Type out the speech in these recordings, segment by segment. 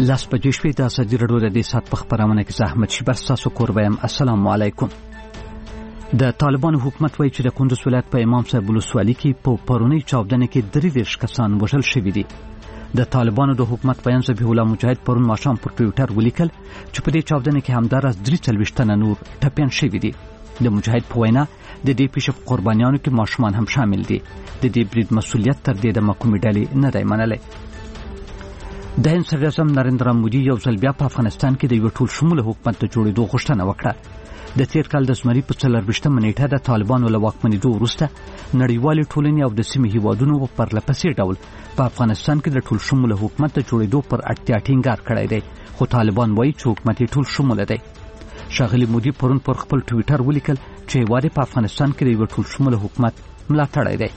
لاس بجې شوې د ازادي راډیو د دې ساعت په خبرونه کې زحمت شبر تاسو کوربه يم. السلام علیکم. د طالبانو حکومت وایي چې د کندوز ولایت په امام صاحب ولسوالۍ کې په پرونی چاودنه کې 33 کسان وژل شوي دي. د طالبانو د حکومت بیان ذبیح الله مجاهد پرون ماښام پر ټویټر ولیکل چې په دې چاودنه کې همدارس 43 تنه نور ټپيان شوي دي. د مجاهد په وینا د دې پیښې په قربانیانو کې ماشومان هم شامل دي. د دې برید مسؤلیت تر دې د محکومې ډلې نه دی منلی. د هند صدر اعظم نریندرا مودي یو ځل بیا په افغانستان کې د یو ټول شموله حکومت د جوړېدو غوښتنه وکړه. د تیر کال د زمري په 24مه نیټه د طالبانو له واکمنېدو وروسته نړیوالې ټولنې او د سیمې هیوادونو په پرلهپسې ډول په افغانستان کې د ټول شموله حکومت د جوړېدو پر اړتیا ټینګار کړی دی، خو طالبان وایي چې حکومت یې ټول شموله دی. ښاغلي مودي پرون پر خپل ټویټر ولیکل چې هیواد په افغانستان کې د یو ټول شموله حکومت ملاتړی دی.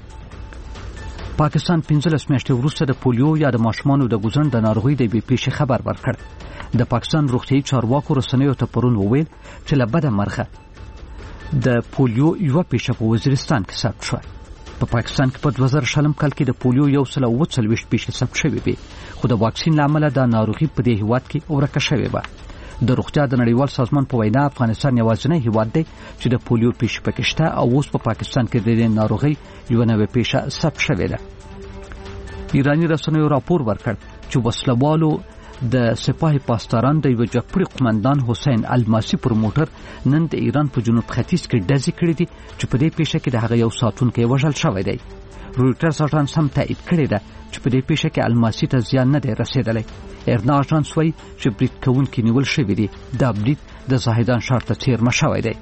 پاکستان 15 میاشتې وروسته د پولیو یا د ماشومانو د ګوزن د ناروغۍ د پیښې خبر ورکړ. د پاکستان روغتیايي چارواکو رسنیو ته پرون وویل چې له بده مرغه د پولیو یو پیښه په وزیرستان کې ثبت شوه. په پاکستان کې په 2000 کال کې د پولیو 140 پیښې ثبت شوې وې، خو د واکسین لامل د ناروغي په دې هیواد کې ورکه شوې و. د روغتیا د نړیوال سازمان په وینا افغانستان یوازینی هیواد دی چې د پولیو پیښې پکې شته او اوس په پاکستان کې د دې ناروغي یو نوې پیښه ثبت شوې ده. ایرانی رسنیو راپور ورکړ چې وسلوالو د سپاه پاسداران د یو جګپړي قومندان حسین الماسی پر موټر نن د ایران په جنوب ختیځ کې ډزې کړې دي چې په دې پیښه کې د هغه یو ساتونکی وژل شوی دی. رویټرز اژانس هم تایید کړی ده چې په دې پیښه کې الماسی ته زیان نه دی رسیدلی. ایرنا اژانس وایي چې برید کوونکي نیول شوي دي. دا برید د زاهدان ښار ته څیرمه شوی دی.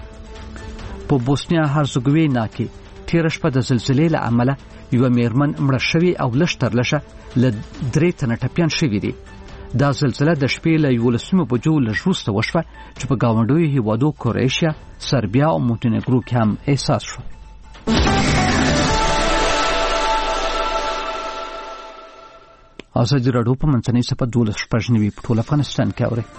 په بوسنیا هرزګوینا کې تېره شپه د زلزلې له امله یوه میرمن مړه شوې او لږ تر لږه له 3 تنه ټپیان شوي دي. دا زلزله د شپې له 11 بجو لږ وروسته وشوه چې په ګاونډیو هیوادو کروشیا، سربیا او مونټینګرو کې هم احساس شو. ازادي راډیو په منځنۍ صفحه 12 په ټول افغانستان کې اوري.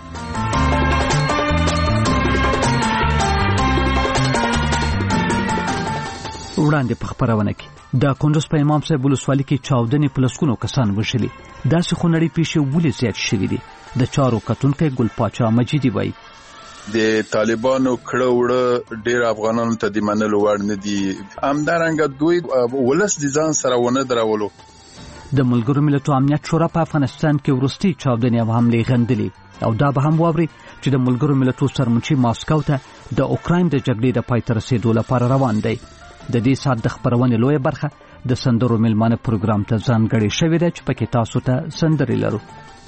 وړاندې په خبرونه کې د کندوز په امام صاحب ولسوالۍ کې چاودنې په لسګونو کسان وژلي. داسې خونړۍ پیښې ولې زیات شوي دي؟ د چارو کتونکی ګل پاچا مجیدي وایي د طالبانو کړه وړه ډېر افغانانو ته د منلو وړ نه دي. همدارنګه دوی ولس د ځان سره ونه درولو. د ملګرو ملتونو امنیت شورا په افغانستان کې وروستي چاودنې او حملې غندلې او دا به هم واوري چې د ملګرو ملتونو سرمنشي ماسکو ته د اوکراین د جګړې د پای ته رسیدو لپاره روان دی. د دې ساعت د خبرونې لویه برخه د سندرو میلمانه پروګرام ته ځانګړې شوې ده چې پکې تاسو ته سندرې لرو.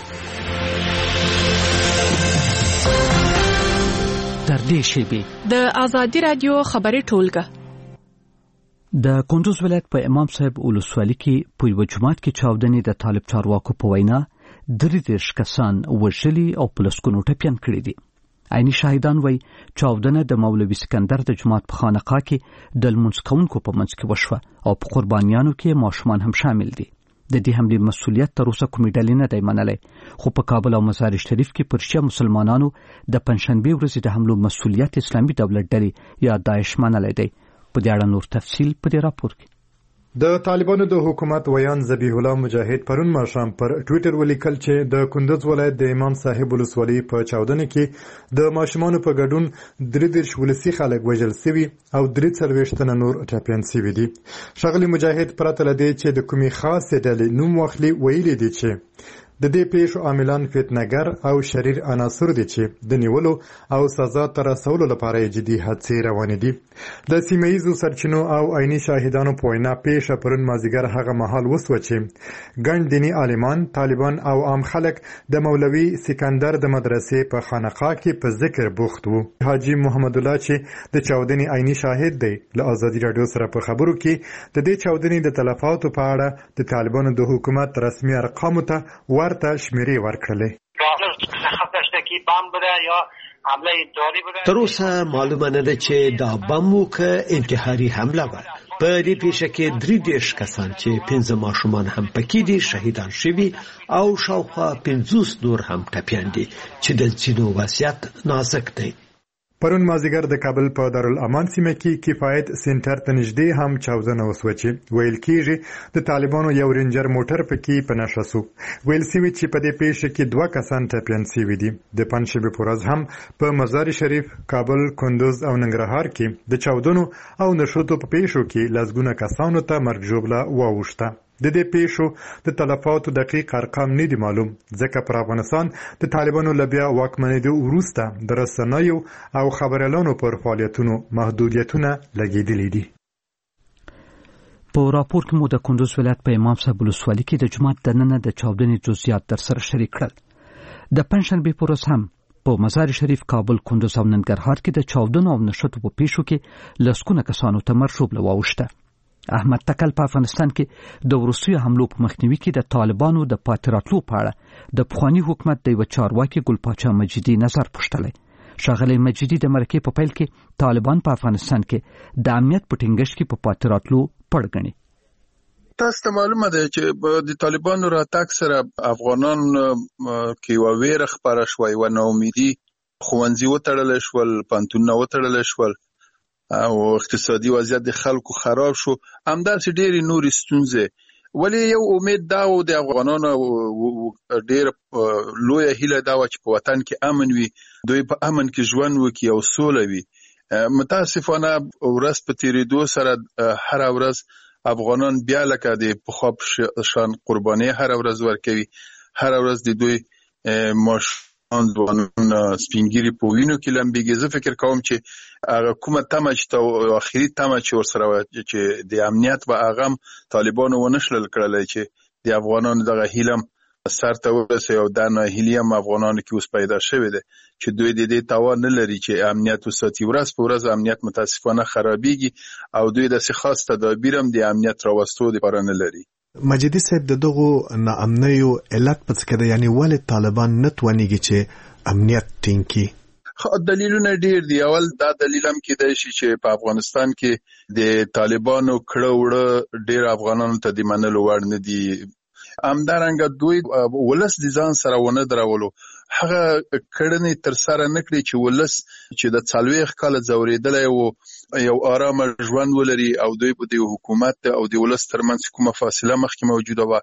تر دې شیبې د ازادي راډیو خبري ټولګه د کندوز ولایت په امام صاحب ولسوالۍ کې په یو جماعت کې چاودنې د طالب چارواکو په وینا 33 کسان وژلي او په لسګونو ټپیان کړي دي. عیني شاهدان وایي چاودنه د مولوي سکندر د جماعت په خانقاه کې د لمونځ کوونکو په منځ کې وشوه او په قربانیانو کې ماشومان هم شامل دي. د دې حملې مسؤلیت تر اوسه کومې ډلې نه دی منلی، خو په کابل او مزار شریف کې پر شیعه مسلمانانو د پنجشنبې ورځې د حملو مسؤلیت اسلامي دولت ډلې یا داعش منلی دی. په دې اړه نور تفصیل په دې راپور کې. د طالبانو د حکومت ویان ذبیح الله مجاهد پرون ماښام پر ټویټر ولیکل چې د کندوز ولایت د امام صاحب ولسوالۍ په چاودنه کې د ماشومانو په ګډون 33 ولسي خلک وژل شوي او 43 تنه نور ټپیان شوي دي. ښاغلي مجاهد پرته له دې چې د کومې خاصې ډلې نوم واخلي ویلي دي چې د دې پیښو عاملان فتنهګر او شریر عناصر دي چې د نیولو او سزا ته رسولو لپاره جدي هڅې روانې دي. د سیمه ییزو سرچینو او عیني شاهدانو په وینا پیښه پرون مازدیګر هغه مهال وسوه چې ګڼ دیني عالمان، طالبان او عام خلک د مولوي سکندر د مدرسې په خانقاه کې په ذکر بوخت وو. حاجي محمد الله چې د چاودنې عیني شاهد دی له ازادي راډیو سره په خبرو کې د دې چاودنې د تلفاتو په اړه د طالبانو د حکومت رسمي ارقامو ته ورته شمیرې ورکړلې. تر اوسه معلومه نه ده چې دا بم و که انتحاري حمله وه. په دې پیښه کې 33 کسان چې 15 ماشومان هم پکې دي شهیدان شوي او شاوخوا 50 نور هم ټپیان دي چې د ځینو وضعیت نازک دی. پرون مازیګر د کابل په دارالامان سیمه کې کفایت سنټر ته نږدې هم چاودنه وسوه چې ویل کېږي د طالبانو یو رینجر موټر پکې په نښه شو. ویل شوي چې په دې پیښه کې 2 کسان ټپیان شوي دي. د پنجشنبې په ورځ هم په مزار شریف، کابل، کندوز او ننګرهار کې د چاودنو او نښتو په پیښو کې لسګونه کسانو ته مرګ ژوبله واوښته. د دې پیښو د تلفاتو دقیق ارقام نه دي معلوم، ځکه پر افغانستان د طالبانو له بیا واکمنېدو وروسته د رسنیو او خبريالانو پر فعالیتونو محدودیتونه لګېدلي دي. په راپور کې مو د کندوز ولایت په امام صاحب ولسوالۍ کې د جماعت دننه د چاودنې جزئیات در سره شریک کړل. د پنجشنبې په ورځ هم په مزار شریف، کابل، کندوز او ننګرهار کې د چاودنو او نښتو په پیښو کې لسګونه کسانو ته مرګ ژوبله واوښته. احمد تکل په افغانستان کې د وروستیو حملو په مخنیوي کې د طالبانو د پاتې راتلو په اړه د پخواني حکومت د یوه چارواکي ګل پاچا مجیدي نظر پوښتلی. ښاغلی مجیدي د مرکې په پیل کې طالبان په افغانستان کې د امنیت په ټینګښت کې په پاتې راتلو پړ ګڼي. تاسو ته معلومه ده چې د طالبانو راتګ سره افغانان کې یوه ویره خپره شوه، یوه ناامیدي، ښوونځي وتړلی شول، پوهنتونونه وتړلی شول او اقتصادي وضعیت د خلکو خراب شو. همداسې ډېرې نورې ستونزې. ولې یو امید دا و د افغانانو ډېره لویه هیله دا وه چې په وطن کې امن وي، دوی په امن کې ژوند وکړي او سوله وي. متاسفانه ورځ په تېرېدو سره هره ورځ افغانان بیا لکه د پخوا په شان قرباني هره ورځ ورکوي. هره ورځ د دوی ځوانان سپینګیري په وینو کې لمبېږي. زه فکر کوم چې هغه کومه تمه چې آخري تمه چې ورسره چې د امنیت به هغه هم طالبانو ونه شلل کړلی چې د افغانانو دغه هیله سر ته ورسوي او دا ناهیلي هم افغانانو کې اوس پیدا شوې ده چې دوی د دې توان نه لري چې امنیت وساتي. ورځ په ورځ امنیت متاسفانه خرابېږي او دوی داسې خاص تدابیر هم د امنیت راوستو لپاره نه لري. مجیدي صاحب، د دغو ناامنیو علت په څه کې ده؟ یعنې ولې طالبان نه توانېږي چې امنیت ټینګ کړي؟ دلیلونه ډیر دي. اول دا دلیل هم کېدای شي چې په افغانستان کې د طالبانو کړه وړه ډیر افغانانو ته د منلو وړ نه دي. همدارنګه دوی ولس د ځان سره ونه درولو، هغه کړنې تر سره نه کړي چې ولس چې د 40 کاله ځورېدلی و یو آرامه ژوند ولري او دوی په د حکومت او د ولس ترمنځ کومه فاصله مخکې موجوده وه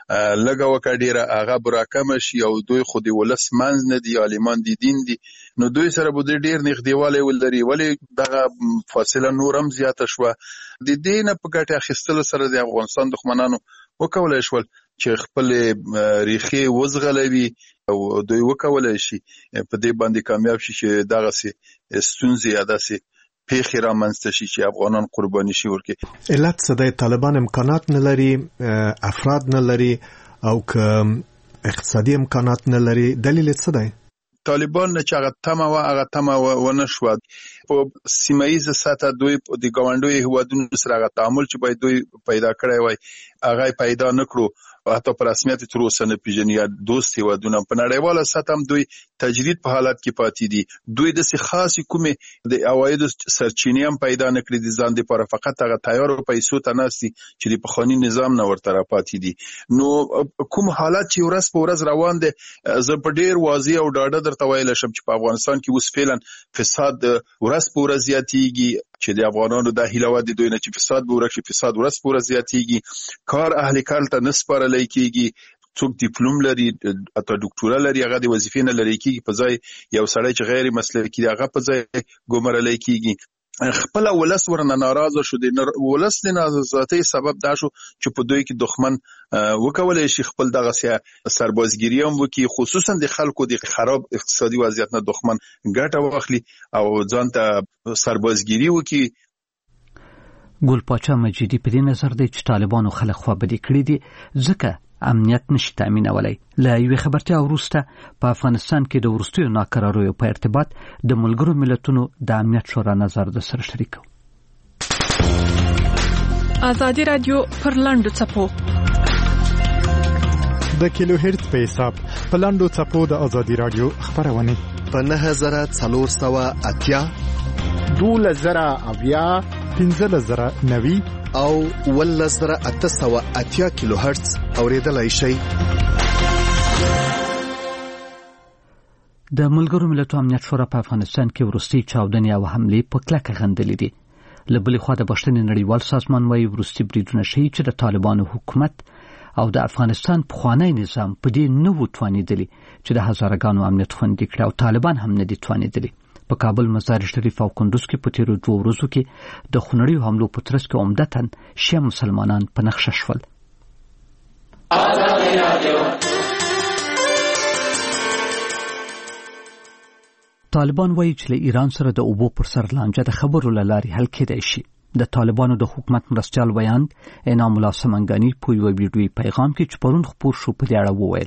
لږه وکړه ډېره هغه به راکمه شي او دوی خو د ولس منځ نه دي، عالمان د دین دي، نو دوی سره به دوی ډېر نږدېوالی ولري. ولې دغه فاصله نور هم زیاته شوه؟ د دې نه په ګټې اخیستلو سره د افغانستان دښمنانو وکولی شول چې خپل ریښې وزغلوي او دوی وکولی شي په دې باندې کامیاب شي چې دغسې ستونزې یا داسې پیښې رامنځته شي چې افغانان قرباني شي ورکړي. علت څه دی؟ طالبان امکانات نه لري، افراد نه لري او که اقتصادي امکانات نه لري؟ دلیل څه دی؟ طالبان نه چې هغه تمه وه هغه تمه ونه شوه. په سیمه ییزه سطحه دوی د ګاونډیو هیوادونو سره هغه تعامل چې باید دوی پیدا کړی وای هغه پیدا نه کړو، حتی په رسمیت تر اوسه نه پیژني یا دوست هیوادونه. په نړیواله سطحه هم دوی تجرید په حالت کې پاتې دي. دوی داسې خاصې کومې د عوایدو سرچینې هم پیدا نه کړي د ځان دپاره، فقط هغه تیارو پیسو ته ناست دي چې د پخواني نظام نه ورته راپاتې دي. نو کوم حالت چې ورځ په ورځ روان دی، زه په ډېر واضح او ډاډه درته ویلی شم چې په افغانستان کې اوس فعلا فساد ورځ په ورځ زیاتېږي، چې د افغانانو دا هیله وه د دوی نه چې فساد به ورک شي. فساد ورځ په ورځ زیاتېږي، کار اهل کار ته نه سپارلی کېږي. څوک ډیپلوم لري، حتی ډاکټورا لري، هغه د وظیفې نه لرې کېږي، په ځای یو سړی چې غیر مسلکي دی هغه په ځای ګمارلی کېږي. خپله ولس ورنه ناراضه شو. د ولس د نارضایۍ سبب دا شو چې په دوی کې دښمن وکولی شي خپل دغسې سربازګیري هم وکړي، خصوصا د خلکو د خراب اقتصادي وضعیت نه دښمن ګټه واخلي او ځان ته سربازګیري وکړي. ګل پاچا مجیدي په دې نظر دی چې طالبانو خلک خوابدي کړي دي ځکه امنیت نشي تامینولی. له یوې خبرتیا وروسته په افغانستان کې د وروستیو ناکراریو په ارتباط د ملګرو ملتونو د امنیت شورا نظر د سره شریکو. ازادي رادیو پر لاندو چپو د کیلو هرتز په حساب په لاندو چپو د ازادي رادیو خبرونه په 9480 12090 15090 او 11880 کیلو هرتز اوریدلای شئ. د ملګرو ملتونو امنیت شورا په افغانستان کې وروستي چاودنې او حملې په کلکه غندلې دي. له بلې خوا د بشري نړیوال سازمان وايي وروستي بریدونه ښیي چې د طالبانو حکومت او د افغانستان پخوانی نظام په دې نه و توانېدلی چې د هزارګانو امنیت خوندي کړي او طالبان هم نه دي توانېدلی. په کابل، مزار شریف او کندوز کې په تیرو 2 ورځو کې د خونړیو حملو په ترڅ کې عمدتاً شیعه مسلمانان په نښه شول. طالبان وایي چې له ایران سره د اوبو پر سر لانجه د خبرو له لارې حل کېدای شي. د طالبانو د حکومت مرستیال ویاند انعام الله سمنګانی په یو ویډیویي پیغام کې چې پرون خپور شو په دې اړه وویل: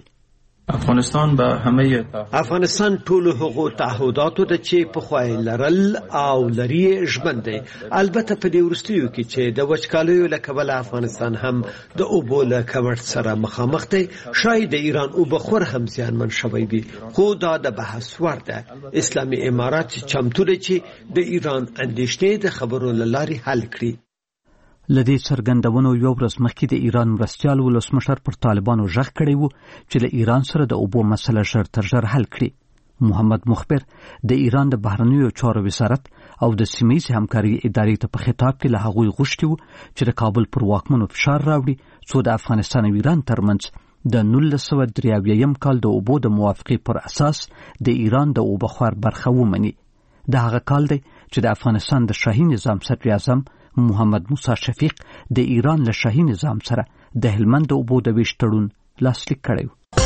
افغانستان ټول هغو تعهداتو د چې په خوای لرل او لري ژوند دی. البته په دې وروستیو کې چې د وچکالیو له کبله افغانستان هم د اوبو له کمښت سره مخامخ دی، شاید د ایران اوبه خور هم زیانمن شوی وي، خو دا د بحث وړ ده. اسلامي امارات چمتو دی چې د ایران اندېښنې د خبرو له لارې حل کړي. لدې څرګندونو یو ورځ مخکې د ایران مرستیال ولسمشر پر طالبانو غږ کړی و چې له ایران سره د اوبو مسله ژر تر ژر حل کړي. محمد مخبر د ایران د بهرنیو چارو وزارت او د سیمه‌یزې همکارۍ ادارې ته په خطاب کې له هغوی غوښتي و چې د کابل پر واکمنو فشار راوړي څو د افغانستان او ایران ترمنځ د 1983 کال د اوبو د موافقې پر اساس د ایران د اوبه خوار برخه ومني. د هغه کال دی چې د افغانستان د شاهي نظام صدر اعظم محمد موسی شفیق د ایران له شاهي نظام سره د هلمند د اوبو د ویش تړون لاسلیک کړی.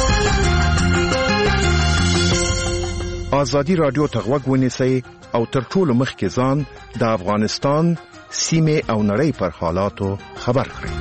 ازادي رادیو ته غوږ ونیسئ او تر ټولو مخکې ځان د افغانستان سیمه او نړۍ پر حالاتو خبر کړئ.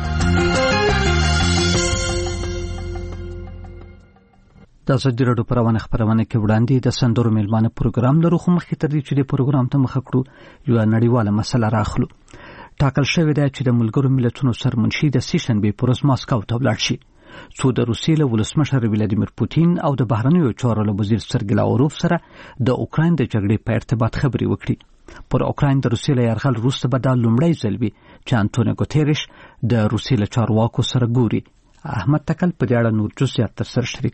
د ازادي رادیو په روانه خبرونه کې وړاندې د سندرو میلمانه پروګرام لرو، خو مخکې تر دې چې د پروګرام ته مخه کړو یو نړیواله مسله راخلو. ټاکل شوې ده چې د ملګرو ملتونو سرمنشي د سیشنبې پر ورځ ماسکو ته ولاړ شي څو د روسیې له ولسمشر ولادیمیر پوتین او د بهرنیو چارو له وزیر سرګی لاوروف سره د اوکراین د جګړې په ارتباط خبرې وکړي. پر اوکراین د روسیې له یرغل وروسته به دا لومړی ځل وي چې انټونیو ګوتریش د روسیې له چارواکو سره ګوري. احمد تکل په دې اړه نور جزئیات ترسره شریک.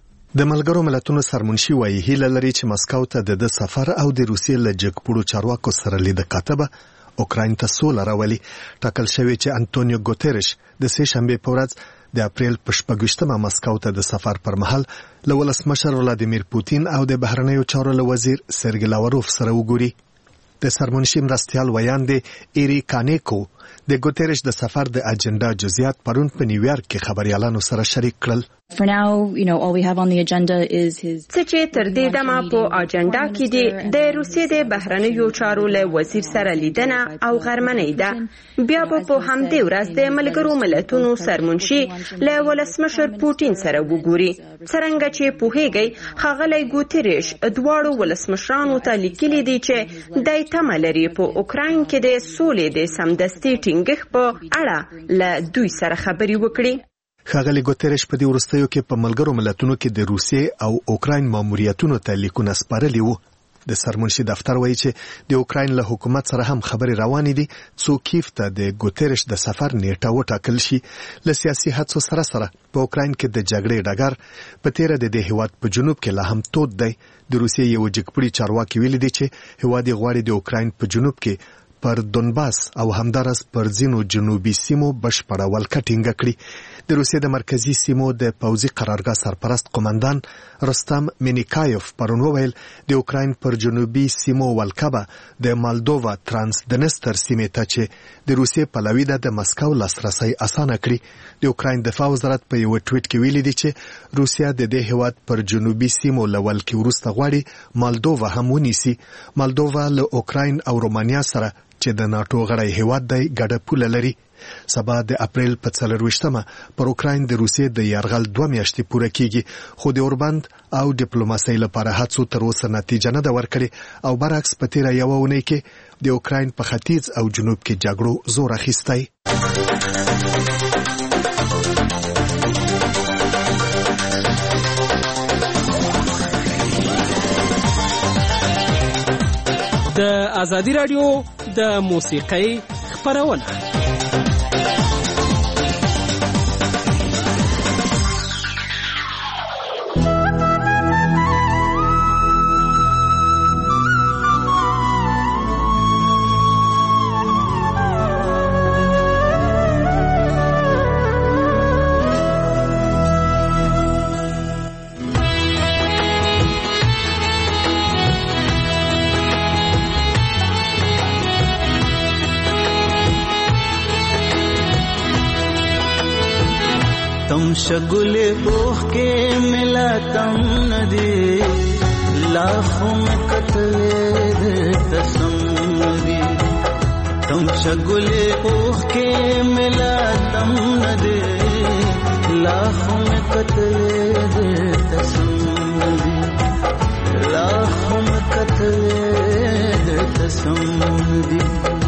د ملګرو ملتونو سرمنشي وایي هیله لري چې مسکو ته د سفر او د روسیې له جګپوړو چارواکو سره لید کاتبه اوکراین ته سوله راولي. ټاکل شوی چې انټونیو ګوتریش د سه شنبه په ورځ د اپریل په 28مه مسکو ته د سفر پر مهال له ولسمشر ولادیمیر پوتین او د بهرنیو چارو له وزیر سرګی لاوروف سره وګوري. د سرمنشي مرستیال ویاند ایری کانیکو د ګوتریش د سفر د اجنډا جزئیات پرون په نیویارک کې خبريالانو سره شریک کړل. For now, all we have on the agenda is his چې تر دې دمه په اجنډا کې د روسیې د بهرنیو چارو له وزیر سره لیدنه او غرمنۍ ده. بیا په همدې ورځ د ملګرو ملتونو سرمنشي له ولسمشر پوتین سره وګوري. څرنګه چې پوهیږي ښاغلی ګوتریش دواړو ولسمشرانو ته لیکلي دي چې دای تمه لري په اوکراین کې د سولې د سمدستي ټینګښت په اړه له دوی سره خبرې وکړي. ښاغلی ګوتریش په دې وروستیو کې په ملګرو ملتونو کې د روسیې او اوکراین ماموریتونو ته لیکونه سپارلي وو. د سرمنشي دفتر وایي چې د اوکراین له حکومت سره هم خبرې روانې دي څو کیف ته د ګوتریش د سفر نیټه وټاکل شي. له سیاسي هڅو سره په اوکراین کې د جګړې ډګر په تیره د هیواد په جنوب کې لا هم تود دی. د روسیې یو جګپړي چارواکي ویلي دي چې هیواد غواړي د اوکراین په جنوب کې پر دونباس او همدارس پر ځینو جنوبي سیمو بشپړه ولکه ټینګه کړي. د روسیې د مرکزی سیمو د پوځي قرارګاه سرپرست قومندان رستم مینیکایوف پرون وویل د اوکراین پر جنوبي سیمو ولکه د مالدووا ترانسدنستر سیمې ته چې د روسیې پلوي ده د مسکو لاسرسي اسانه کړي. د اوکراین دفاع وزارت په یو ټویټ کې ویلي دی چې روسیا د دې هیواد پر جنوبي سیمو لول کې ورسته غواړي مالدووا هم ونیسي. مالدووا له اوکراین او رومانیا سره چې د ناتو غړی هیواد دی ګډه پوله لري. سبا د اپریل په 24مه پر اوکراین د روسیې د یرغل 2 میاشتې پوره کیږي، خو د اوربند او ډیپلوماسۍ لپاره هڅو تر اوسه نتیجه نه ده ورکړې او برعکس په تیره یوه اونۍ کې د اوکراین په ختیځ او جنوب کې جګړو زور اخیستی. د ازادي رادیو د موسیقۍ خبرونه تم شگل اوخ کے ملا تم ندی لاخوں میں قتل تسم ندی تم شگل اوخ کے ملا تم ندی لاخوں میں قتل تسم ندی لاخوں میں قتل تسم ندی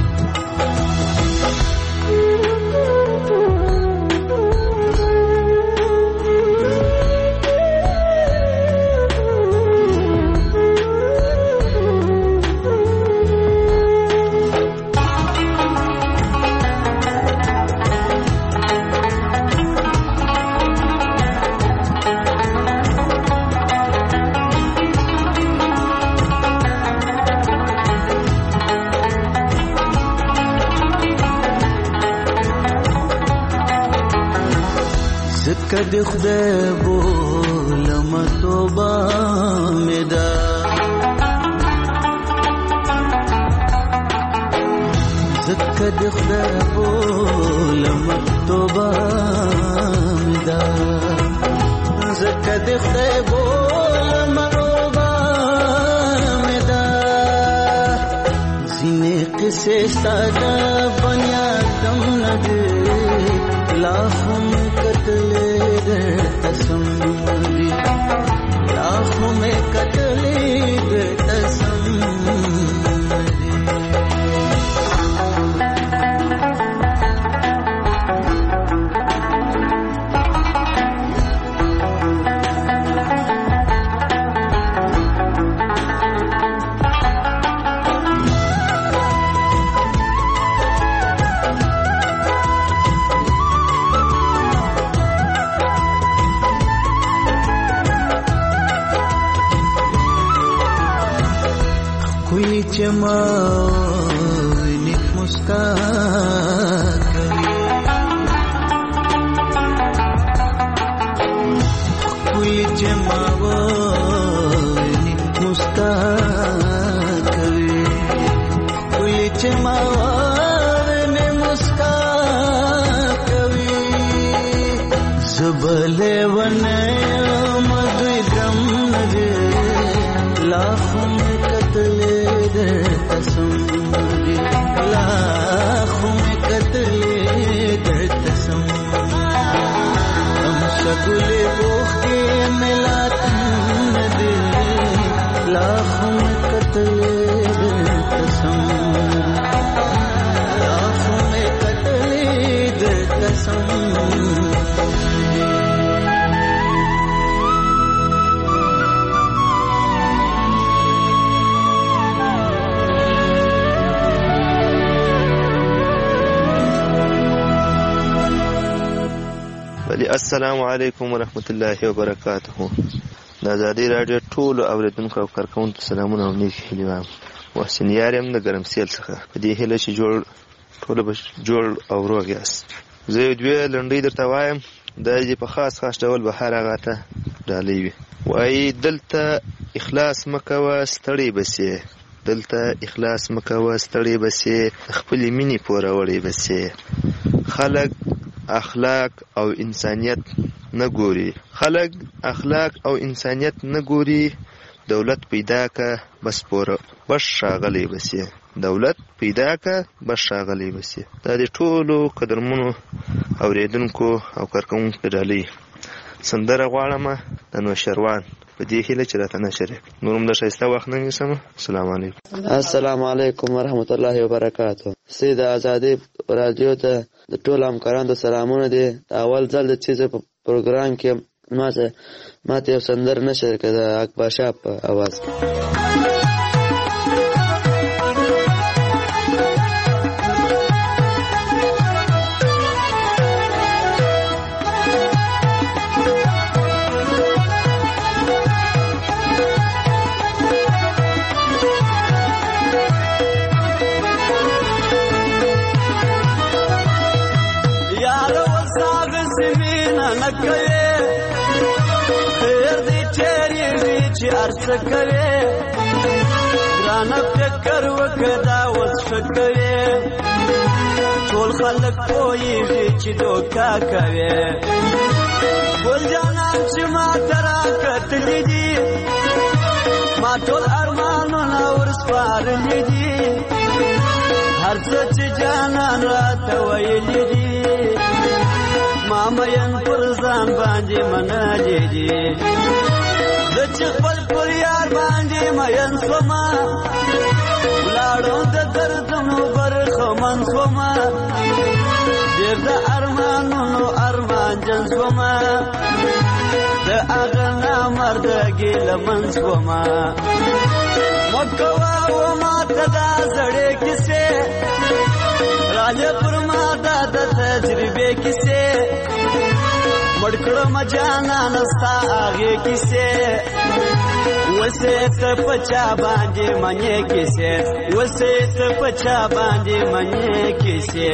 کد خدای بولم توبه میدا زکد خدای بولم توبه میدا زکد خدای بولم توبه میدا زینه قصه ساده بنیادم نده لاخم قتل تسم دی لاخوں میں قتل تسم دی जमावनी मुस्कान कोई जमावनी मुस्कान कोई जमावनी मुस्कान जुबले वने मधुरम नगे लाखों में कत्ल तसम दी लाखों में कत्ल तसम हम शगुले बोख के मिला दे लाखों में कत्ल तसम लाखों में कत्ल तसम السلام علیکم ورحمت الله وبرکاته. د آزادۍ راډیو ټول اوریدونکو او کارکونکو سلامونه او نیک هیلې وایم. محسن یارم د ګرمسیل څخه په دې هیله چې ټول به جوړ او روغ یاست. زه یو دوه لنډۍ درته وایم دا دې په خاص ډول به هر هغه ته ډالۍ وي. وایي دلته اخلاص مه کوه ستړی به سې دلته اخلاص مه کوه ستړی به سې خپلې مینې پوروړی به سې خلک اخلاق او انسانیت نه ګوري خلک اخلاق او انسانیت نه ګوري دولت پیدا کا بس پوره بس شاغلی بسې دولت پیدا کا بس شاغلی بسې دا د ټولو قدرمنو اوریدونکو او کارکونکو ډالۍ سندره غواړم د نوشروان په دې هیله چې راته نشره نورم د ښایسته وخت نه نیسم. السلام علیکم. السلام علیکم ورحمت الله وبرکاته. سید آزادۍ رادیو ته د ټولو همکارانو سلامونه دي. اول ځل د چیزو په پروګرام کې ماته یو سندره نشر کړه اکبر شاه په आवाज کې. سکوي ګرانه فکر وکړه اوس فکرې ټول خلک پوهیږي چې دوکا کوي ګل جانان چې ما ترا کتلې دي ما ټول ارمانونه ورسپارلې دي هر څه چې جانان راته ویلې دي ما مین پر ځان باندې منلې دي د چې خپل پر یار باندې مین سوما لاړو د دردونو برخمن سوما ډېر د ارمانونو ارمان جن سوما د هغه نامردګي لمن سوما مکوا و ما ته دا زړې کیسې راځه پر ما دا د تجربې کیسې مړ کړم جانان ستا هغې کیسې وسې ته په چا باندې منې کیسې وسې ته په چا باندې منې کیسې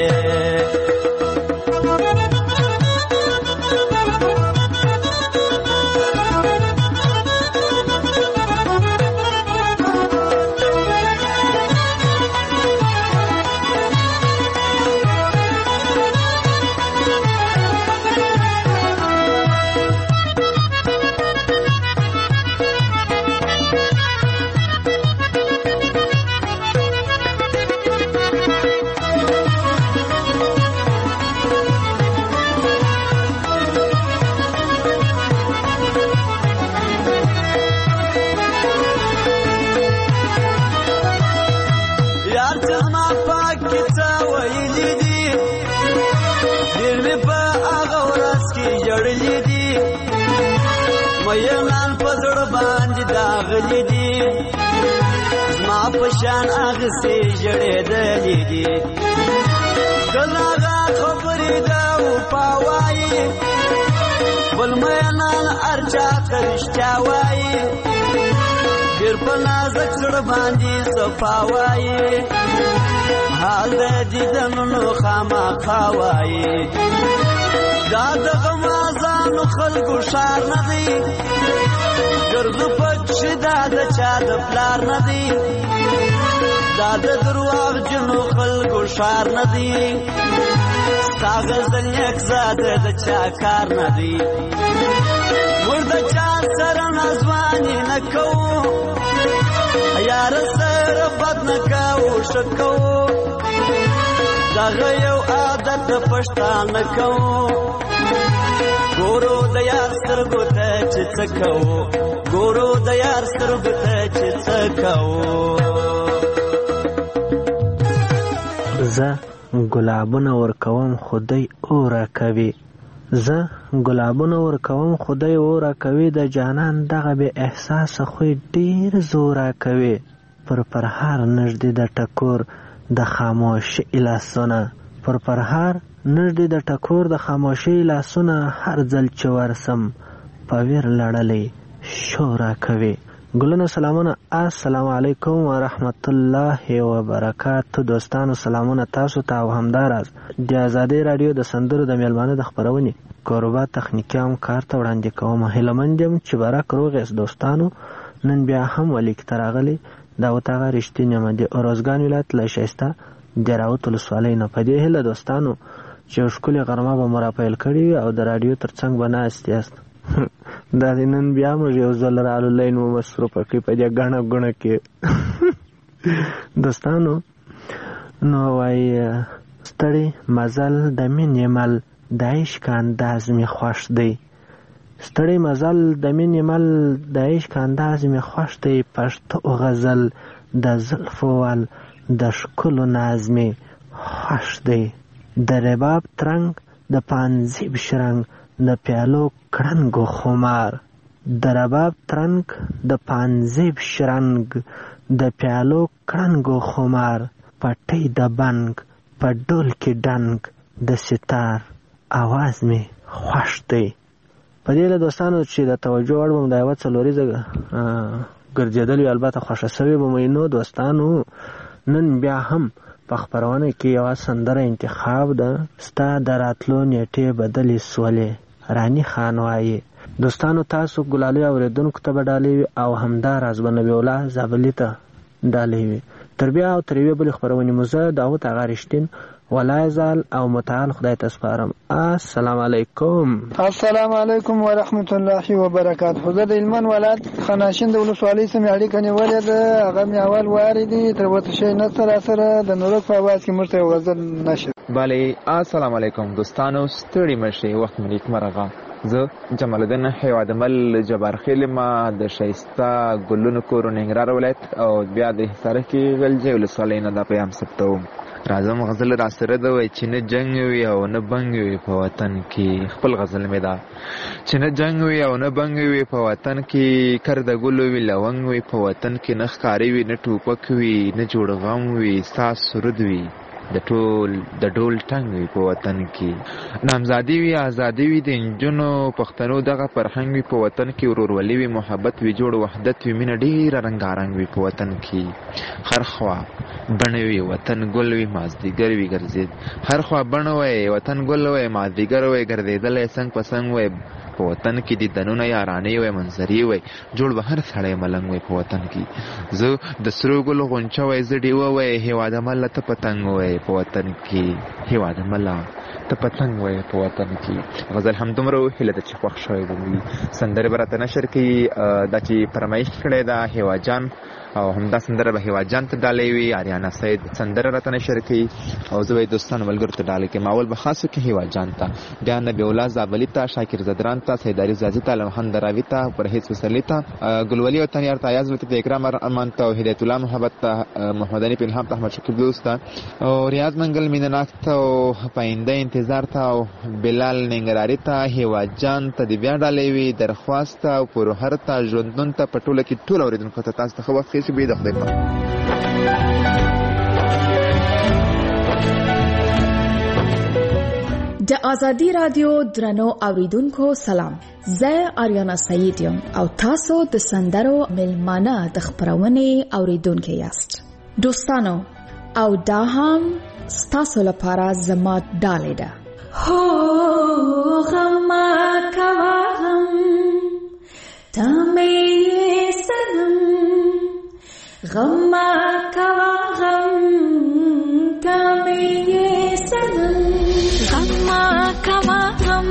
پشان اغستی جړېدلې دي کلاغه خبرې دا و پاوایي بل مینان ارچا کرشتیا وایي ډېر په نازک زړه باندې صفاوایي حال د دیدنونو خامخا وایي دا د غمازانو خلکو ښار نه دی ګرځو پکښې دا د چا د پلار نه دی دا د درواغجنو خلکو ښار نه دی ستا غزل نیک زاده د چا کار نه دی موږ د چا سره نازواني نه کوو یاره سره بد نه کوو ښه کوو دغه یو عادت د پښتانه کوو ګورو د یار سترګو ته چې څه کوو ګورو د یار سترګو ته چې څه کوو زه ګلابونه ورکوم خدای او راکوي زه ګلابونه ورکوم خدای او راکوي د جانان دغه بې احساسه خوی ډېر زورا کوي پر پرهار نږدې د ټکور د خاموشي لاسونه پر پرهار نږدې د ټکور د خاموشي لاسونه هر ځل چې ورسم په ویر لړلې شورا کوي ګلونه سلامونه السلام علیکم ورحمت الله وبرکاتو دوستانو سلامونه تاسو ته او همداراز د آزادۍ رادیو د سندرو د میلمانه د خپرونې کوربه تخنیکي هم کار ته وړاندې کوم هیلهمند یم چې برک روغ یاست دوستانو نن بیا هم ولیک ته راغلی دا وتاغه رښتینې یم د اروزګان ولایت له ښایسته د راوت ولسوالۍ نه په دې هیله دوستانو چې ښکلې غرمه به مو راپیل کړې وي او د راډیو تر څنګ به ناست یاست دا د نن بیا موږ یو ځل رالو لین مو مصروفه کړي په دې ګڼه ګڼه کې دوستانو نو وایي ستړی مزل د مینې مل د عشق انداز مې خوښ دی ستړی مزل د مینې مل د عشق انداز مې خوښ دی پښتو غزل د زلفو ول د ښکلو ناز مې خوښ دی د رباب ترنګ د پانزیب شرنګ د پیالو کړنګو خمار د رباب ترنګ د پانزیب شرنګ د پیالو کړنګو خمار پټۍ د بنګ په ډول کې ډنګ د ستار اواز مې خوښ دی په دې له دوستانو چې د توجه وړ بم د یوه څلوریزه ګرځېدل وي البته خوښه سوې به مې نو دوستانو نن بیا هم په خپرونه کې یوه سندره انتخاب ده ستا د راتلو نیټې بدلې سولې رانی خان وایي دوستانو تاسو ګلالي اورېدونکو ته به ډالۍ وي او همداراز به نبي الله زابلي ته ډالۍ وي تر بیا او تر یوې بلې خپرونې مو زه داود اغا رښتین ولای زال او متعال خدای ته سپارم. السلام علیکم. السلام علیکم ورحمت الله وبرکاته. زه د هلمند ولایت خناشین د ولسوالۍ سمې اړیکه نیولې ده. هغه مې اول واري دي تر وته شي نه سره د نورک په आवाज کې مرته غزل نشي. بله السلام علیکم دوستانو، ستړي مشي وخت مې نیک مرغه. زه جمال الدین حیوادمل جبارخیل ما د شایسته ګلونو کور ننګرهار ولایت او بیا د حصار کې ولجې ولسوالۍ نه دا پیغام ثبتوم. راځم غزل را سره ده وای چې نه جنگ وي او نه بنګ وي په وطن کې. خپل غزل مې ده چې نه جنگ وي او نه بنګ وي په وطن کې، کر د ګلو وي لونګ وي په وطن کې، نه ښکاري وي نه ټوپک وي نه جوړ غم وي، ساس سرود وي د ډول ټنګ وي په وطن کې، نامزادي وي آزادي وي د نجونو پښتنو دغه فرهنګ وي په وطن کې، ورورولي وي محبت وي جوړ وحدت وي مینه ډېره رنګارنګ وي په وطن کې، هر خوا بڼه وي وطن ګل وي مازدیګر وي ګرځېد، هر خوا بڼه وي وطن ګل وي مازدیګر وي ګرځېدلی څنګ په څنګ وي په وطن کې د دنونه یارانې وي منظرې وي جوړ به هر سړی ملنګ وي په وطن کې. زه د سرو ګلو غونچه وي زه ډیوه وي هېواده مله ته پتنګ وي په وطن کې، هېواده مله ته پتنګ وي په وطن کې. غزل همدومره هیله ده چې خوښ شوی به وي. سندرې به راته نشر کوي دا چې فرمایش کړې ده هېوا جان، او همدا سندره به هېوا جان ته ډالۍ وي. آریانا سید سندره راته نشر کوي او زه به یې دوستانو ملګرو ته ډالۍ کوم. اول به خاص وکړي هېوا جان ته، بیا نبی الله زابلي ته، شاکر زدران ته، سیداري زازي ته، لمحمد راوي ته، پرهیز وسلي ته، ګلولي وطنیار ته، ایاز ته، اکرام ارمان ته، هدایت الله محبت ته، محمد علي پنهام ته، احمد شکیب دوست ته، او ریاض منګل مینناک ته، او پاینده انتظار ته، او بلال ننګراري ته، هېوا جان ته د بیا ډالۍ وي، درخواست او پروهر ته، ژوندون ته، په ټوله کې ټول اوریدونکو ته تاسو ته ښه وخت چې به د خدای په د آزادی رادیو درنو اوریدونکو سلام. زه آریانا سید یم او تاسو د سندرو ملمانه د خبرونې اوریدونکو یاست. دوستانو او دا هم ستاسو لپاره زما ډالۍ ده. هو غما کوا غم تمه سنم، غما کوا غم تمه سنم، غما کوا غم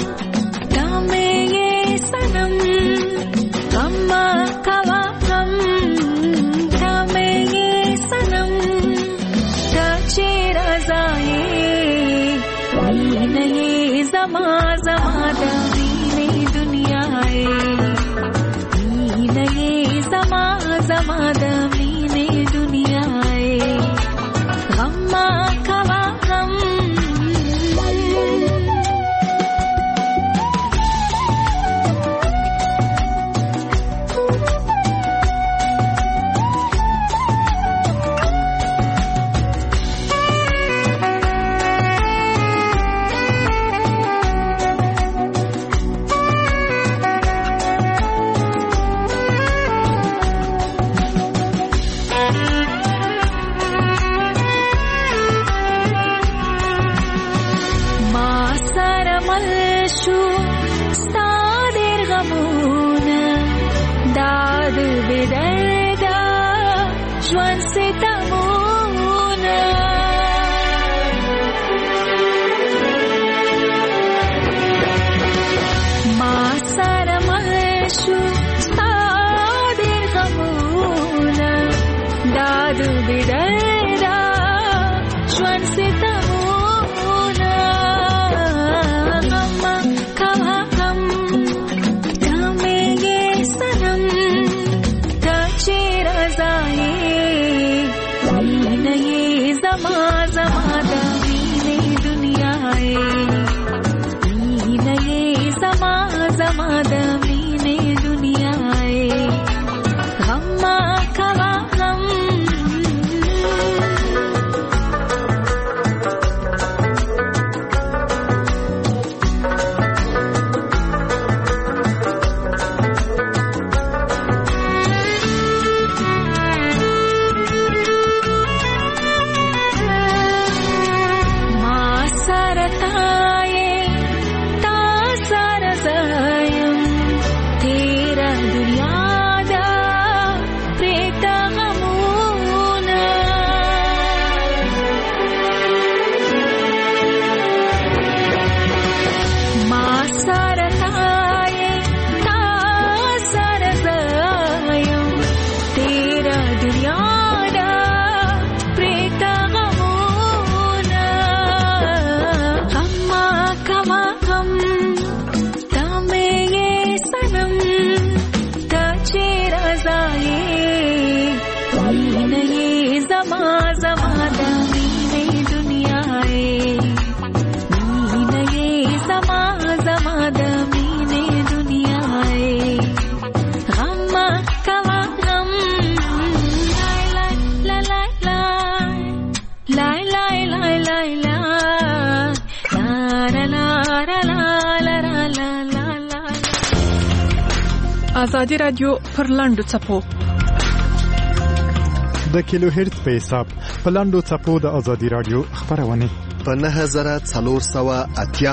تمه سنم، غما کوا غم تمه سنم، تاچه رضای وینه زما زما دینه دنیای، وینه زما زما دینه دنیای، غما کوا غم. ازادي رادیو پر لاندو چپو د کیلو هرتز په حساب په لاندو چپو د ازادي رادیو خبرونه په 9480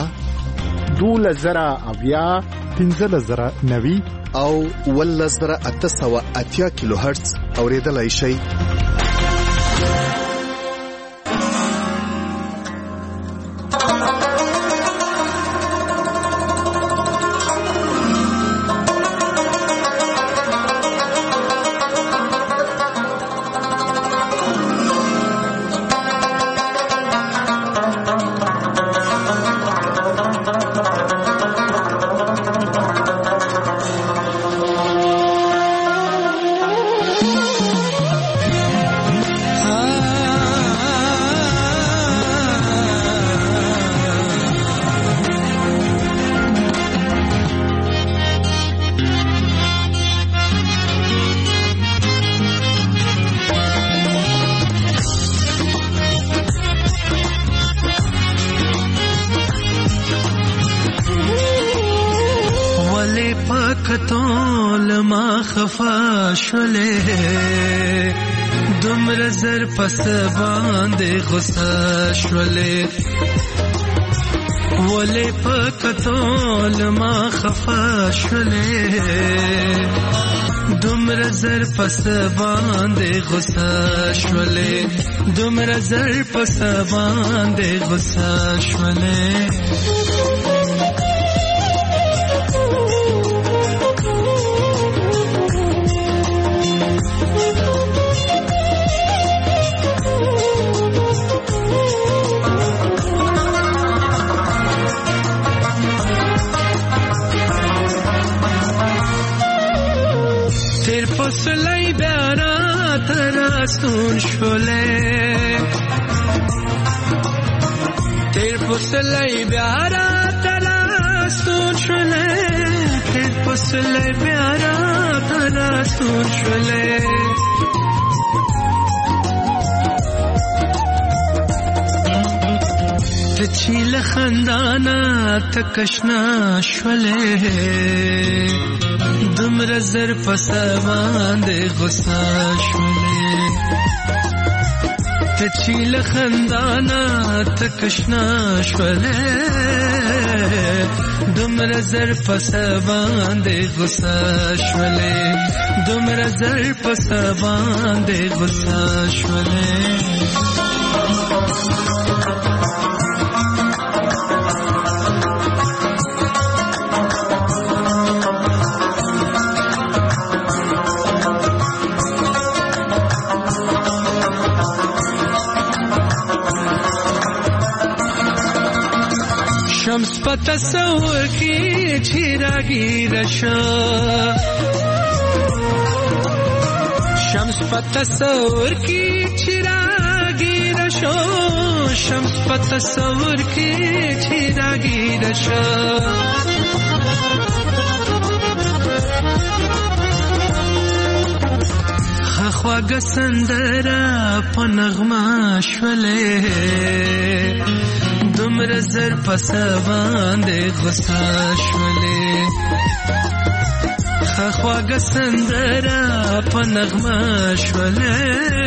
12090 15090 او 11880 کیلو هرتز اوریدلای شئ. دمر زر پس باندې غصه شولې ولې پکتول ما خفا شولې دمر زر پس باندې غصه شولې دمر زر پس باندې غصه شولې پسلای بیارا تراستون شوله تیر پسلای بیارا تراستون شوله تیر پسلای بیارا تراستون شوله تچیل خندانا تکشنا شوله دمر زر پس باندې غصه شولې تچیل خندانا تکشنا شولې دمر زر پس باندې غصه شولې دمر زر پس باندې غصه شولې شمس پتصور کی چراغی رشا شمس پتصور کی چراغی رشا شمس پتصور کی چراغی رشا خواږ سندره په نغمه شولې دمر زر پس باندې غصه شولې خواږ سندره په نغمه شولې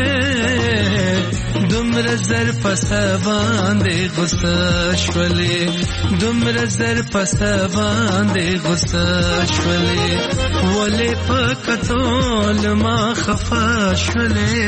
دمر زر پس باندې غصه شولې دمر زر پس باندې غصه شولې ولې پکتول ما خفا شولې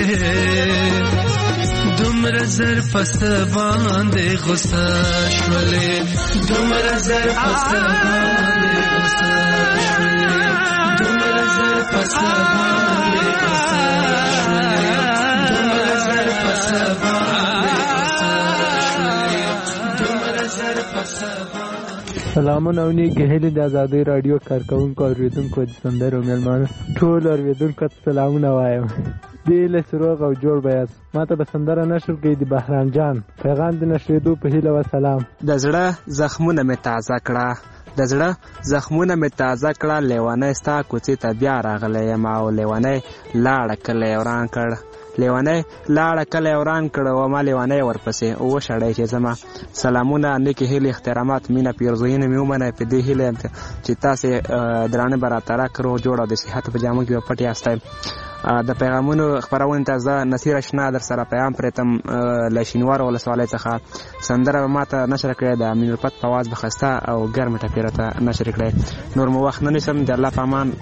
دمر زر پس باندې غصه شولې دمر زر پس باندې غصه شولې دمر زر پس باندې غصه شولې دمر زر پس باندې غصه شولې دمر زر پس سلامونه او نیکې هیلې د ازادۍ راډیو کارکوونکو اورېدونکو د سندرو مېلمانه ټولو اورېدونکو ته سلامونه وایم. دې له روغ او جوړ به یاست. ما ته به سندره نشر کړي د بهرام جان پیغام د نشریدو په هیله و سلام. د زړه زخمونه مې تازه کړه د زړه زخمونه مې تازه کړه لیونی ستا کوڅې ته بیا راغلی یم او لیونی لاړه کلی وران کړ لیونی لاړه کلی وران کړ و ما لیونی ورپسې وشړی چې زما سلامونه نیکې هیلې احترامات مینه پیرزویونه مې ومنئ په دې هیله چې تاسې درانه به راته راکړو جوړ او د صحت په جامو کې به پټ یاستی د پیغامونو خپرونې ته زه نصیر اشنا در سره پیغام پرېتم له شینوار ولسوالۍ څخه سندره به ما ته نشر کړې د امین الفت په اواز به ښایسته او ګرمه ټپې راته نشر کړې نور مو وخت نه نیسم د الله په امان.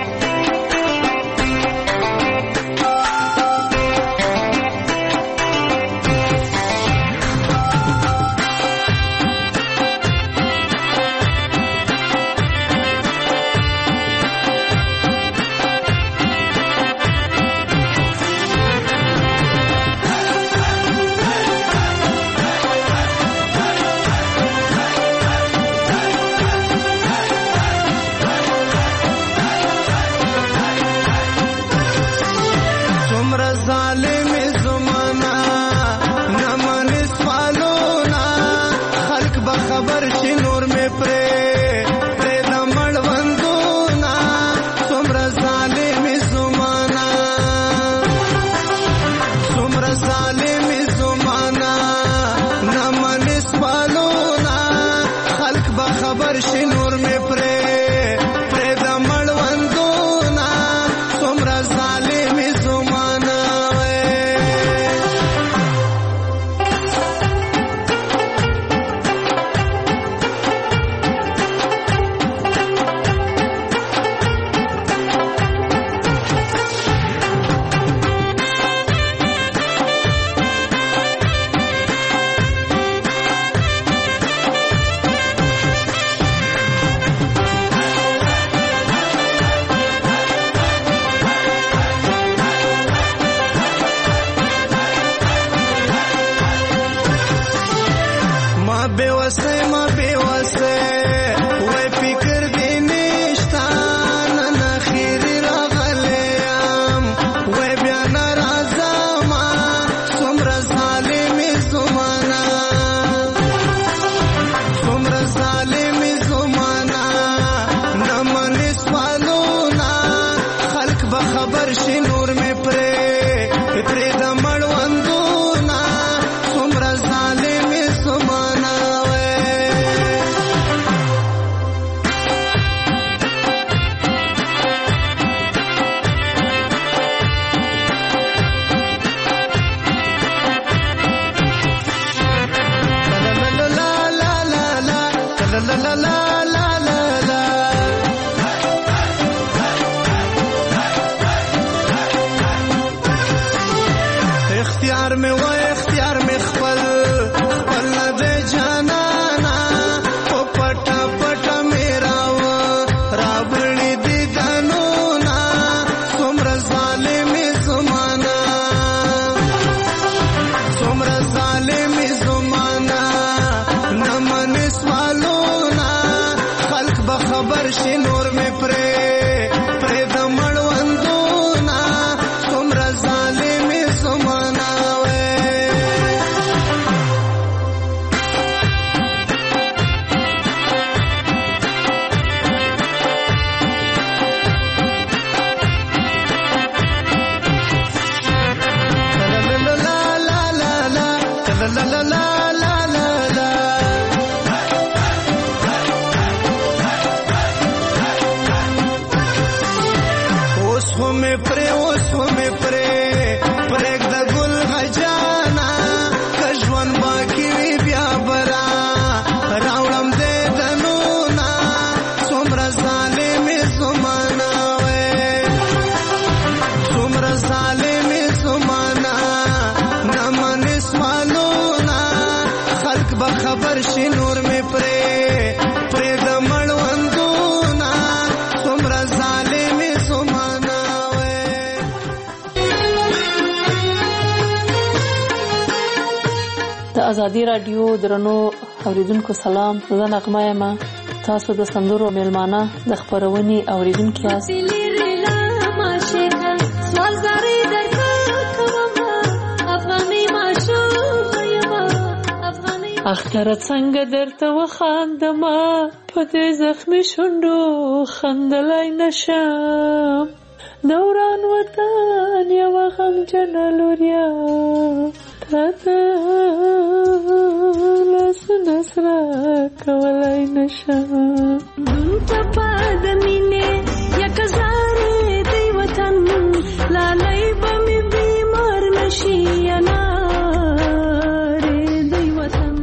ازادي رادیو درنو اوریدونکو سلام، زه نغمه یم. تاسو د سندرو میلمانه د خبرونې اوریدونکو یاست. اختر څنګه درته وخاندمه په دې زخمي شونډو خندلای نشم، دوران وطن یو غم جنلوریا تا لاس نسرا کولای نشم دون چپا دمینه یک زاره دی وطن لالای بمی بیمار نشی اناره دی وطن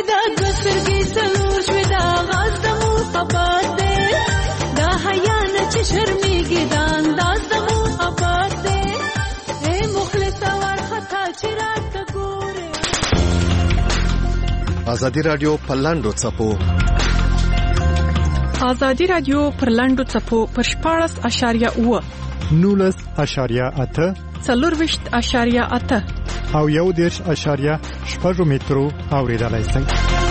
دا دوسترګي څلور شوي دا غاز د محبت دی دا حیا نه چې شرمېږي دا انداز د محبت دی اے مخلصه وارخطا چې راته ګورې. ازادي رادیو په لاندو څپو ازادي رادیو پر لاندو څپو پر 14.8 19.8 24.8 او 1.6 مترو اوریدلای شئ.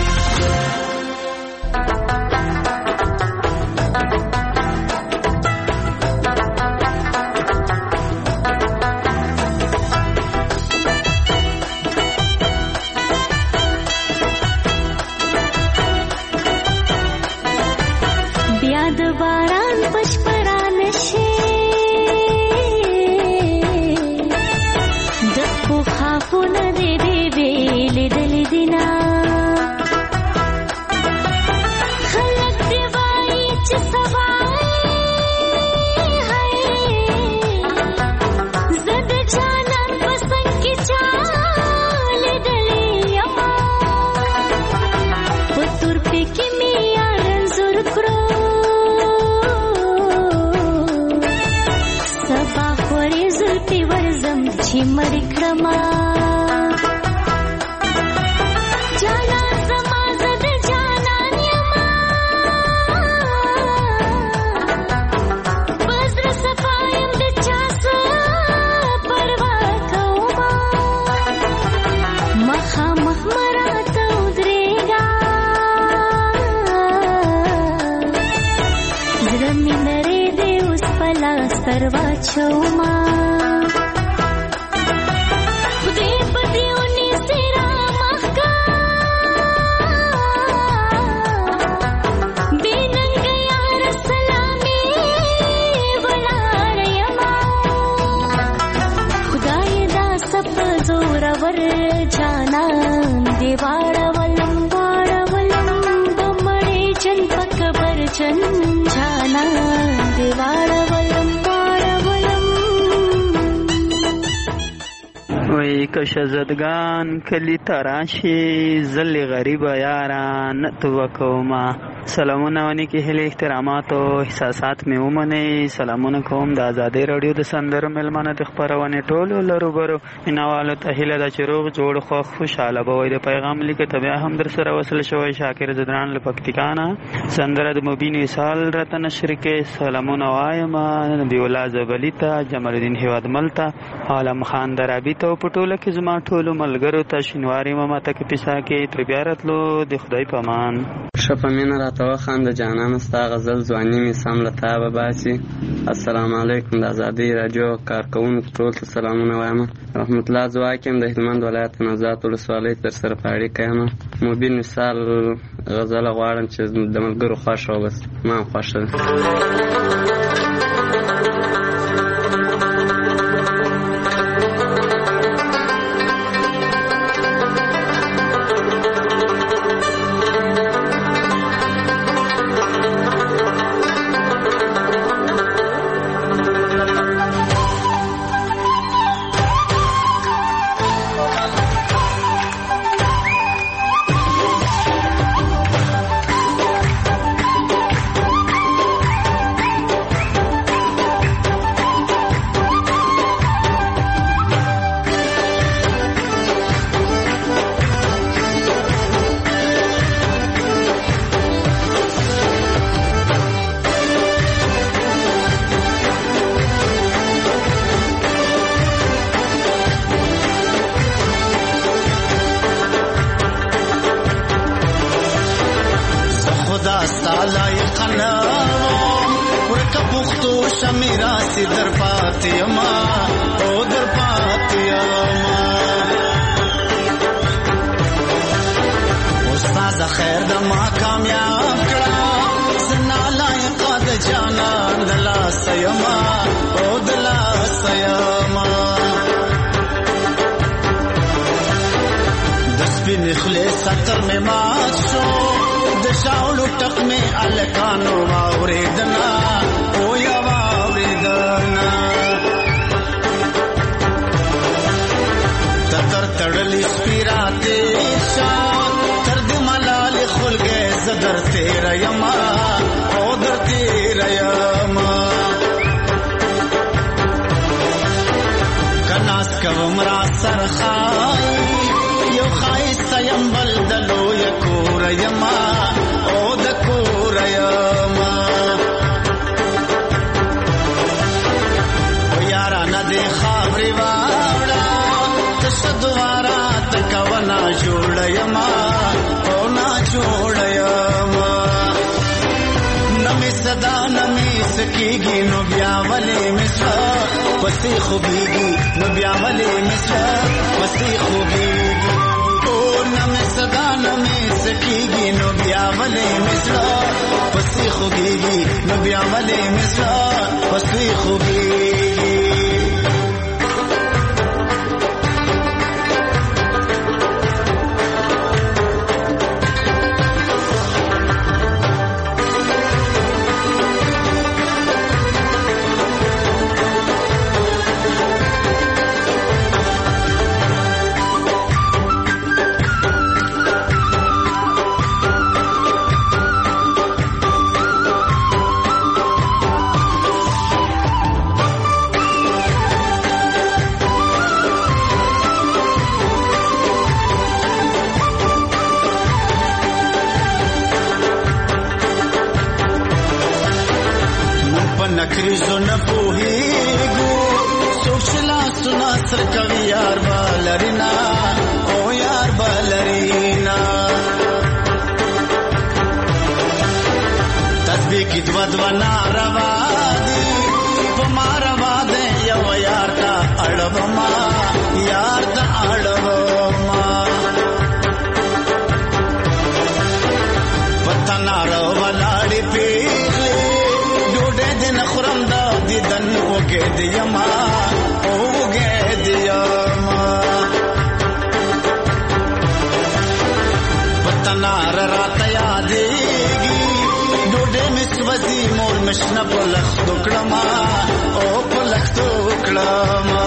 کشزدگان کلی تراشی زل غریب یاران تو کوما. سلامونه ونی کې هلي احترامات او احساسات مې ومني. سلامونه کوم د آزادۍ رادیو د سندرو ملمنه د خبرونه ټولو لروبرو انوالو ته هله د چروغ جوړ خو خوشاله بوي د پیغام لیک ته بیا هم در سره وصل شوی شاکر زدران لپکتیکانا سندره د مبین وصال رته نشر کې سلامونه وایم بیولا زبلیتا جمال الدین هواد ملتا عالم خان درابی ته پټوله کې زما ټولو ملګرو ته شینواری ماما ته کې پیسا کې تر بیا راتلو د خدای پامان شپمینه راته خان د جانان ستا غزل ځواني می سم لتا به باسي. السلام علیکم د آزادۍ رادیو کارکونکو ټول ته سلامونه وایم. رحمت الله زواکم د هلمند ولایت نوزاد ولسوالۍ تر سره پاړې کایم. مبین مثال غزل غواړم چې د ملګرو خوښ او بس ما خوښ. سکر میں ماسو دشاولو ټک میں الکانو واوریدنا او یا واوریدنا تر تړلی سپیراته شا تر دې تیر یما او در تیر یما کناس کوم را سرخای یو خایسته یم بل دلو یکور یما او د کور یما او یارا ندی خاوري واړه تشه دوارا تکونا جوړ یما او نا جوړ یما نمی صدا نمی سکیږي نو بیا ولې مسا پسې خوږیږي نو بیا ولې مسا پسې خوږیږي او نمی صدا نمی سکیږي نو بیا ولې مسا پسې خوږیږي نو بیا ولې مسا پسې خوږیږي نکریزو نپوهیگو سوچلا سنا سر کوي یار بالرینا او یار بالرینا تسبیح کی دو ناروا دی پماروا دے یو یار تا اڑوما یار تا اڑوما پتنا رو ولاړی پیغلی خرم دا دیدن اوگه دیما اوگه دیما پتنار رات یادیگی ڈوڈے مسوزی مور مشنا پلخ دکڑما او پلخ دکڑما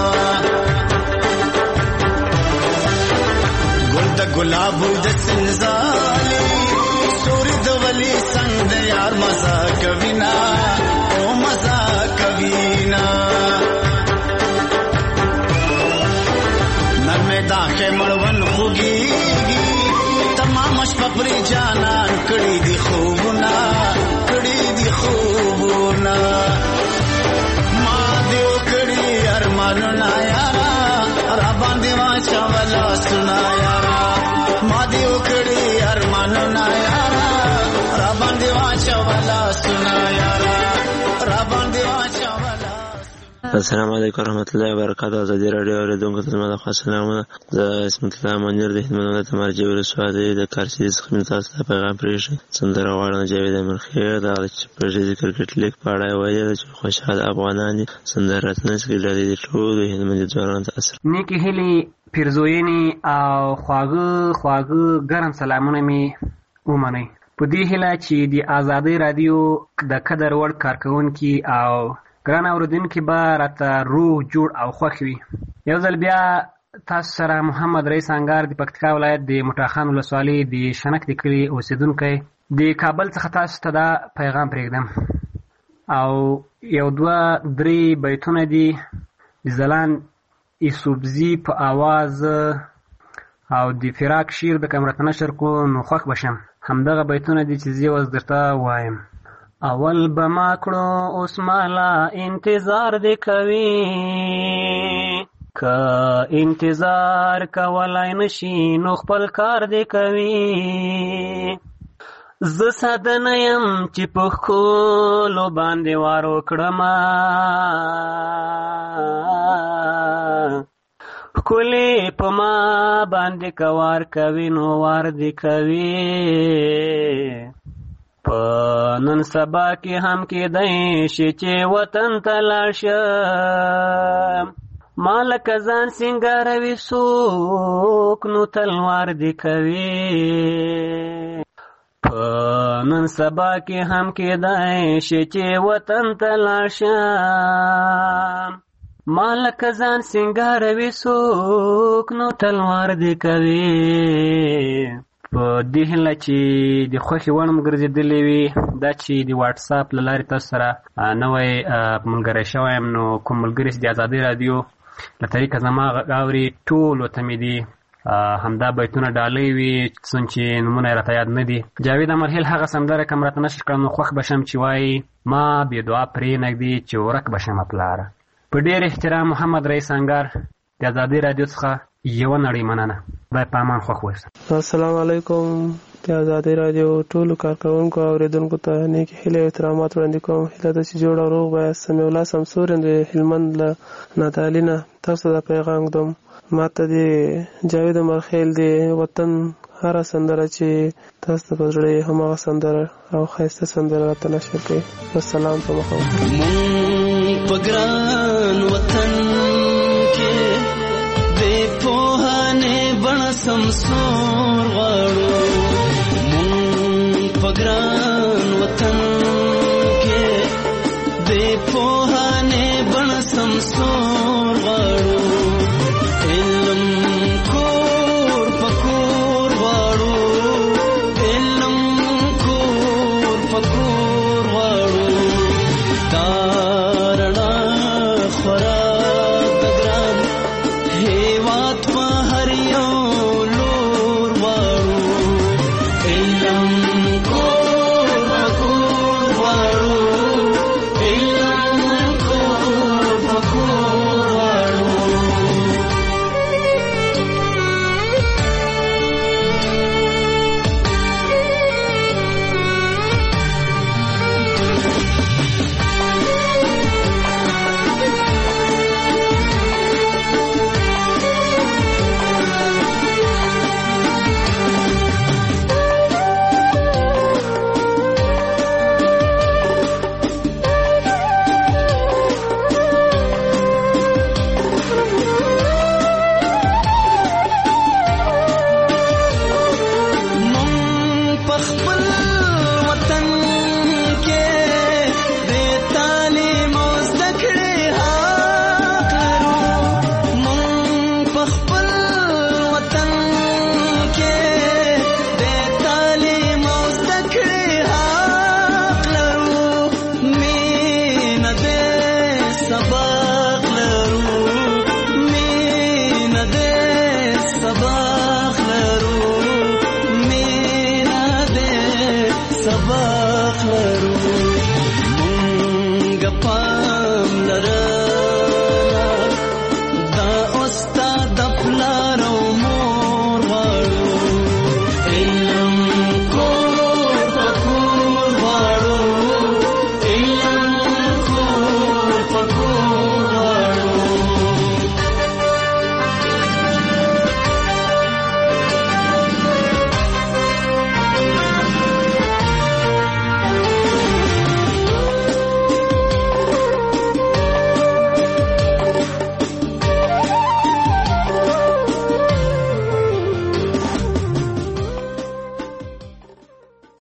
گل دا گلابو دا سنزالی سوری دا ولی سنگ دا یار مزا کوینا مزا کبینا نرمدا کے مړون خوږیږي تمام شپری جانان کړي دي خوبنا ما دیو کړي ارمانونه یارا را باندې واچا ولا سنا یارا ما دیو کړي ارمانونه یارا را باندې واچا ولا سنا یارا السلام علیکم ورحمۃ اللہ وبرکاتہ. ازادي رادیو اوریدونکو ته زما د خاص سلامونه. زه اسمت الله منیر د هلمند ولایت مرجع ولسوالۍ د کارسیز څخه تاسو ته پیغام پرېږدم. سندره غواړم جاوید امرخېل د پرژیزي کرکټ لیګ په اړه ویل چې خوشحال افغانان دي. سندره راتلونکې کې د ټولو هلمند ځوانانو ته اثر نیکې هیلې پیرزوینې او خواږه ګرم سلامونه مې ومنئ په دې هیله چې د ازادۍ رادیو د قدر وړ کارکوونکي او ګران اوریدونکي به راته روغ جوړ او خوښ وي. یو ځل بیا تاسو سره محمد رئیس انګار د پکتیکا ولایت د موټاخان ولسوالۍ د شنک د کلي اوسیدونکی د کابل څخه تاسو ته دا پیغام پرېږدم او یو دوه درې بیتونه دي د ځلان یوسفزي په آواز او د فراق شعر د کمرته نشر کو نو خوښ بشم. همدغه بیتونه دي چې زه اوس درته وایم. اول به ما کړو اوس مالا انتظار دې کوي که انتظار کولای نشي نو خپل کار دې کوي. زه ساده نه یم چې په ښکلو باندې وار وکړم ښکلې په ما باندې که وار کوي نو وار دې کوي. په نن سبا کې هم کېدی شي چې وطن ته لاړ شم ما لکه ځان سینګاروي څوک نو تلوار دې کوي. په نن سبا کې هم کېدی شي چې وطن ته لاړ شم ما لکه ځان سینګاروي څوک نو تلوار دې کوي. په دې هیله چې د خوښې وړ مو ګرځېدلې وي دا چې د واتس اپ له لارې تاسو سره نوی ملګری شوی یم نو کوم ملګري چې د ازادۍ راډیو له طریقه زما غږ اوري ټولو ته مې دي همدا بیتونه ډالۍ وي څومره چې نومونه یې راته یاد نه دي. جاوید امرهیل هغه سندره کوم راته نشر کړه نو خوښ به شم چې وایي ما بې دعا پرېنږدي چې ورک به شمه پلاره. په ډېر احترام محمد رئیس انګار د ازادۍ راډیو څخه یوه نړۍ مننه. خدای په امان خوښ ووسه. السلام علیکم. د ازادۍ راډیو ټولو کارکوونکو او اورېدونکو ته نیکې هیلې او احترامات وړاندې کوم. هیله ده چې جوړ او روغ به یاست. سمیع الله سمسورین د هلمند له نادعلي نه تاسو ته پیغام ږدم. ما ته د جاوید امرخیل د وطن هره سندره چې تاسو ته په زړه یې هماغه سندره او ښایسته سندره راته نشر کړئ. والسلام په مخه مونږ په ګران وطن کې بې پوهانې بڼه سمسور غواړو. مونږ په ګران وطن کې بې پوهانې بڼه سمسور غواړو. خپل